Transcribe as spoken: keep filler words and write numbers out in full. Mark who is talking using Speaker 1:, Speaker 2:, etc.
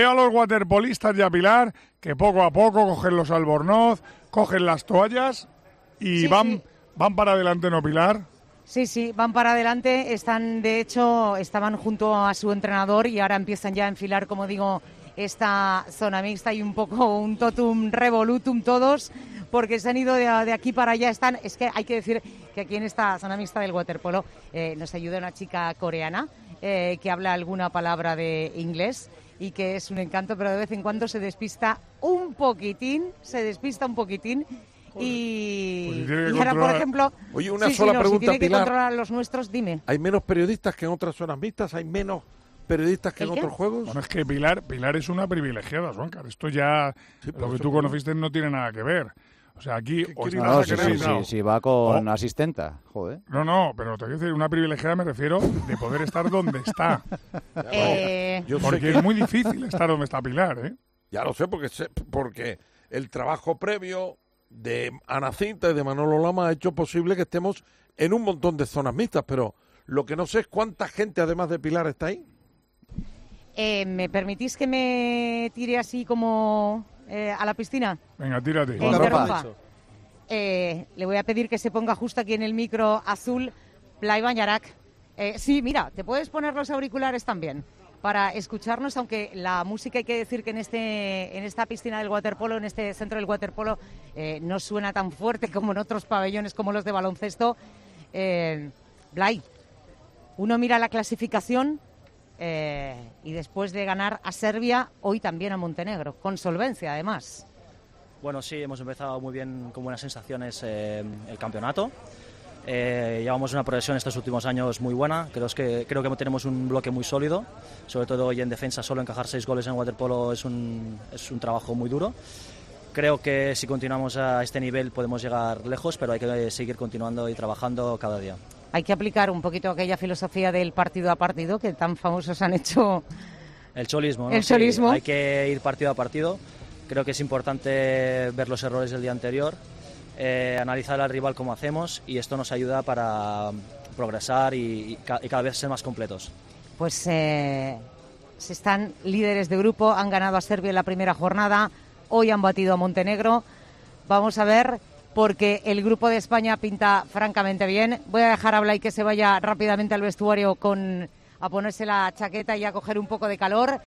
Speaker 1: A los waterpolistas y a Pilar que poco a poco cogen los albornoz, cogen las toallas y
Speaker 2: sí,
Speaker 1: van,
Speaker 2: sí.
Speaker 1: van para adelante, ¿no, Pilar?
Speaker 2: Sí, sí, van para adelante. Están, de hecho, estaban junto a su entrenador y ahora empiezan ya a enfilar, como digo, esta zona mixta y un poco un totum revolutum todos, porque se han ido de, de aquí para allá. Están, es que hay que decir que aquí en esta zona mixta del waterpolo eh, nos ayuda una chica coreana eh, que habla alguna palabra de inglés y que es un encanto, pero de vez en cuando se despista un poquitín, se despista un poquitín. Y,
Speaker 1: pues si
Speaker 2: y ahora, por ejemplo...
Speaker 3: Oye, una
Speaker 2: sí,
Speaker 3: sola
Speaker 2: sí, no,
Speaker 3: pregunta,
Speaker 2: si tiene
Speaker 3: Pilar.
Speaker 2: que controlar a los nuestros, dime.
Speaker 3: ¿Hay menos periodistas que en otras zonas mixtas? ¿Hay menos periodistas que en
Speaker 2: ¿El qué?
Speaker 3: otros juegos?
Speaker 1: Bueno, es que Pilar, Pilar es una privilegiada, Suancar. Esto ya,
Speaker 3: Sí, por
Speaker 1: lo que
Speaker 3: eso,
Speaker 1: tú
Speaker 3: por-
Speaker 1: conociste no tiene nada que ver. O sea, aquí...
Speaker 3: ¿Qué
Speaker 1: o
Speaker 3: quiere
Speaker 1: estás
Speaker 4: No, no, sí, sí,
Speaker 1: acreditado.
Speaker 4: sí, sí, va con
Speaker 1: Oh.
Speaker 4: asistenta, joder.
Speaker 1: No, no, pero te quiero decir, una privilegiada me refiero de poder estar donde está.
Speaker 2: Eh,
Speaker 3: Yo sé
Speaker 1: Porque
Speaker 3: que,
Speaker 1: es muy difícil estar donde está Pilar, ¿eh?
Speaker 3: ya lo sé, porque sé- porque el trabajo previo de Ana Cinta y de Manolo Lama ha hecho posible que estemos en un montón de zonas mixtas, pero lo que no sé es cuánta gente, además de Pilar, está ahí.
Speaker 2: eh, ¿Me permitís que me tire así como eh, a la piscina?
Speaker 1: Venga, tírate.
Speaker 2: E
Speaker 4: Con la ropa.
Speaker 2: interrumpa. Eh, le voy a pedir que se ponga justo aquí en el micro azul Blai Bañarak. Eh, sí, mira, te puedes poner los auriculares también para escucharnos, aunque la música, hay que decir que en este en esta piscina del waterpolo, en este centro del waterpolo, eh, no suena tan fuerte como en otros pabellones como los de baloncesto. Eh, Blai, uno mira la clasificación eh, y después de ganar a Serbia, hoy también a Montenegro, con solvencia además.
Speaker 5: Bueno, sí, hemos empezado muy bien, con buenas sensaciones eh, el campeonato. Eh, llevamos una progresión estos últimos años muy buena. Creo que, creo que tenemos un bloque muy sólido, sobre todo hoy en defensa. Solo encajar seis goles en waterpolo es un, es un trabajo muy duro. Creo que si continuamos a este nivel podemos llegar lejos, pero hay que seguir continuando y trabajando cada día.
Speaker 2: Hay que aplicar un poquito aquella filosofía del partido a partido que tan famosos han hecho.
Speaker 5: El cholismo, ¿no?
Speaker 2: El
Speaker 5: Sí,
Speaker 2: cholismo.
Speaker 5: hay que ir partido a partido. Creo que es importante ver los errores del día anterior, eh, analizar al rival como hacemos, y esto nos ayuda para progresar y, y, ca- y cada vez ser más completos.
Speaker 2: Pues eh, se están líderes de grupo, han ganado a Serbia en la primera jornada, hoy han batido a Montenegro. Vamos a ver, porque el grupo de España pinta francamente bien. Voy a dejar a Blai que se vaya rápidamente al vestuario con, a ponerse la chaqueta y a coger un poco de calor.